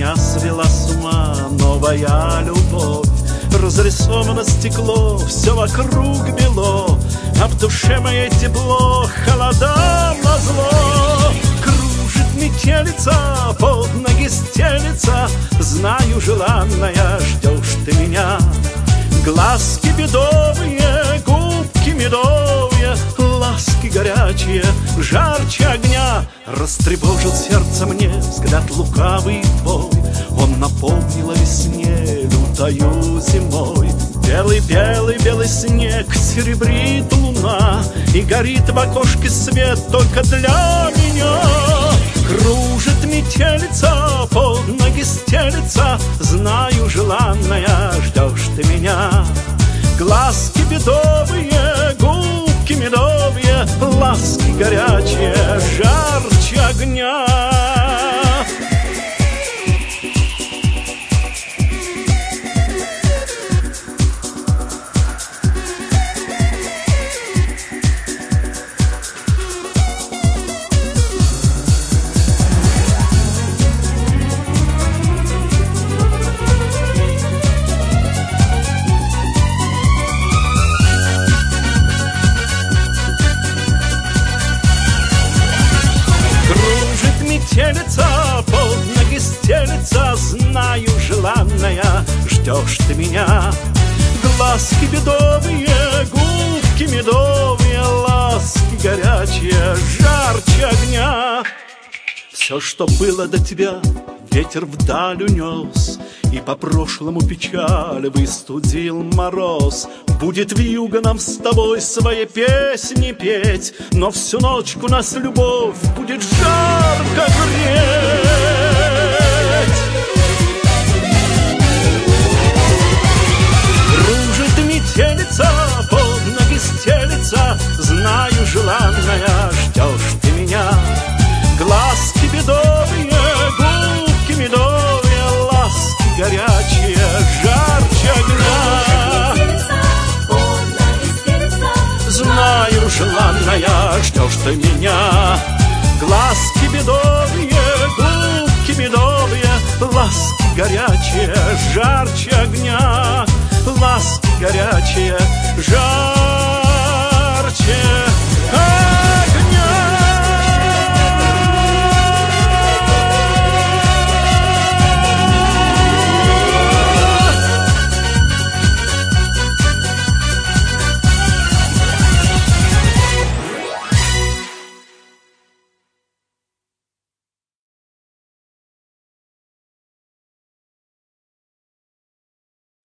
Меня свела с ума новая любовь. Разрисовано стекло, все вокруг бело, а в душе моей тепло, холода назло. Кружит метелица, под ноги стелится, знаю, желанная, ждешь ты меня. Глазки бедовые, губки медовые, ласки горячие, жарче огня. Растревожил сердце мне взгляд лукавый твой, он напомнил о весне, лютою зимой. Белый-белый-белый снег, серебрит луна, и горит в окошке свет только для меня. Кружит метелица, под ноги стелится, знаю, желанная, ждешь ты меня. Глазки бедовые, губки медовые, ласки горячие, жарче огня. Метелица, под ноги стелится, знаю, желанная, ждешь ты меня. Глазки бедовые, губки медовые, ласки горячие, жарче огня. Все, что было до тебя, ветер вдаль унес, и по прошлому печаль выстудил мороз. Будет вьюга нам с тобой свои песни петь, но всю ночку нас любовь будет жарко греть. Кружит метелица, под ноги стелится, знаю, желанная, ждешь ты меня. Глазки бедовые, губки медовые, ласки горячие, жарче огня. Знаю, желанная, ждешь ты меня. Глазки бедовые, губки медовые, ласки горячие, жарче огня. Ласки горячие, жарче